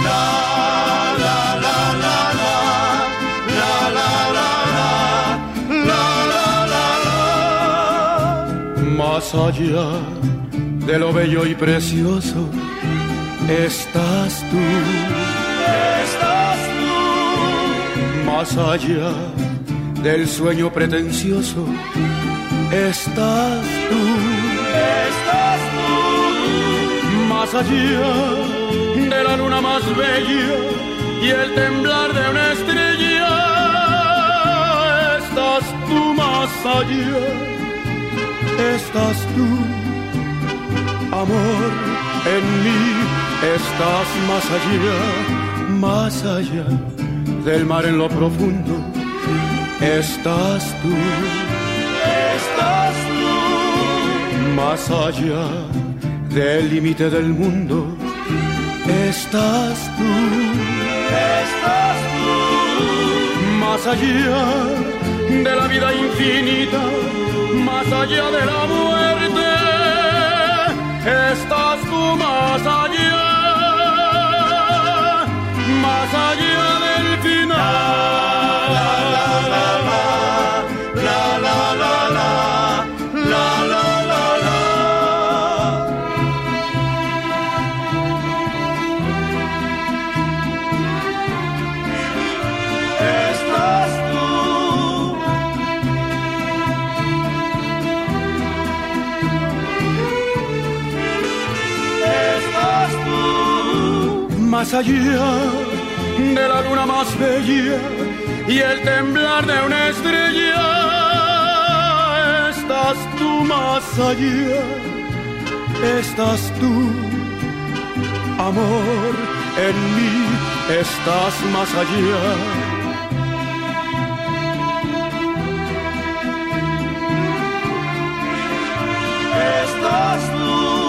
Más allá de lo bello y precioso, estás tú. Más allá del sueño pretencioso, estás tú. Más allá de la luna más bella y el temblar de una estrella, estás tú. Más allá estás tú, amor, en mí estás más allá del mar en lo profundo, estás tú, más allá del límite del mundo, estás tú, más allá de la vida infinita, más allá de la muerte, estás tú. Más allá del final. La la la la, la la la la, la la la la. Estás tú. Más allá de la luna más bella y el temblar de una estrella, estás tú. Más allá estás tú, amor, en mí estás más allá. Estás tú.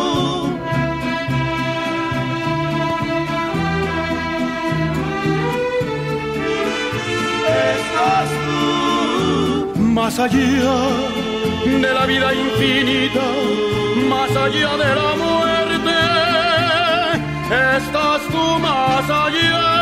Estás tú. Más allá de la vida infinita, más allá de la muerte, estás tú. Más allá.